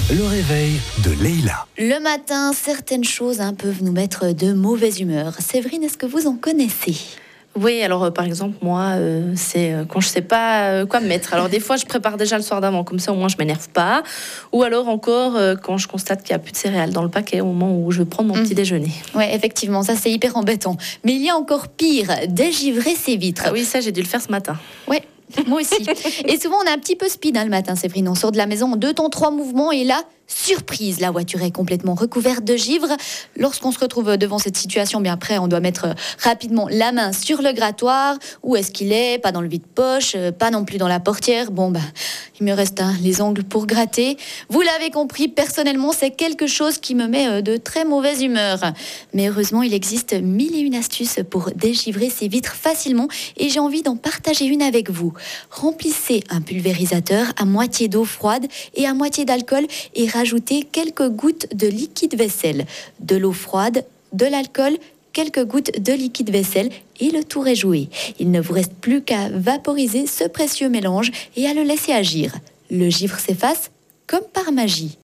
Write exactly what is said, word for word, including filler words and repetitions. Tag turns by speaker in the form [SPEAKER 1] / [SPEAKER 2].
[SPEAKER 1] Le réveil de Leïla.
[SPEAKER 2] Le matin, certaines choses hein, peuvent nous mettre de mauvaise humeur. Séverine, est-ce que vous en connaissez ?
[SPEAKER 3] Oui, alors euh, par exemple, moi, euh, c'est euh, quand je sais pas euh, quoi me mettre. Alors des fois, je prépare déjà le soir d'avant, comme ça au moins je m'énerve pas. Ou alors encore, euh, quand je constate qu'il n'y a plus de céréales dans le paquet au moment où je vais prendre mon
[SPEAKER 2] Mmh.
[SPEAKER 3] petit déjeuner.
[SPEAKER 2] Oui, effectivement, ça c'est hyper embêtant. Mais il y a encore pire, dégivrer ses vitres.
[SPEAKER 3] Ah oui, ça j'ai dû le faire ce matin.
[SPEAKER 2] Ouais. Moi aussi. Et souvent, on a un petit peu speed hein, le matin, Séverine. On sort de la maison en deux temps, trois mouvements et là, surprise, la voiture est complètement recouverte de givre. Lorsqu'on se retrouve devant cette situation, bien après, on doit mettre rapidement la main sur le grattoir. Où est-ce qu'il est ? Pas dans le vide-poche, pas non plus dans la portière. Bon, bah, il me reste hein, les ongles pour gratter. Vous l'avez compris, personnellement, c'est quelque chose qui me met de très mauvaise humeur. Mais heureusement, il existe mille et une astuces pour dégivrer ses vitres facilement et j'ai envie d'en partager une avec vous. Remplissez un pulvérisateur à moitié d'eau froide et à moitié d'alcool et rajoutez quelques gouttes de liquide vaisselle. De l'eau froide, de l'alcool, quelques gouttes de liquide vaisselle et le tour est joué. Il ne vous reste plus qu'à vaporiser ce précieux mélange et à le laisser agir. Le givre s'efface comme par magie.